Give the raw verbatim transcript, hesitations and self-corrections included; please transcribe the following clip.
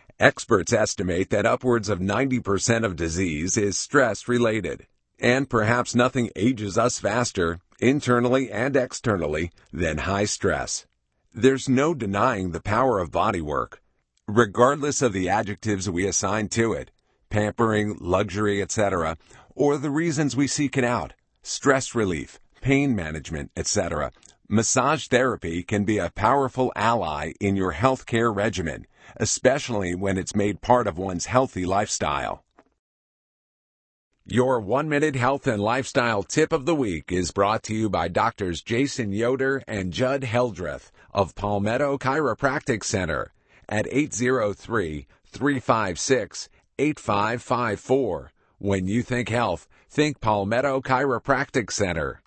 Experts estimate that upwards of ninety percent of disease is stress-related, and perhaps nothing ages us faster, internally and externally, than high stress. There's no denying the power of bodywork. Regardless of the adjectives we assign to it, pampering, luxury, et cetera, or the reasons we seek it out, stress relief, pain management, et cetera, massage therapy can be a powerful ally in your healthcare regimen, especially when it's made part of one's healthy lifestyle. Your one-minute health and lifestyle tip of the week is brought to you by Doctors Jason Yoder and Judd Heldreth of Palmetto Chiropractic Center at eight zero three, three five six, eight five five four. When you think health, think Palmetto Chiropractic Center.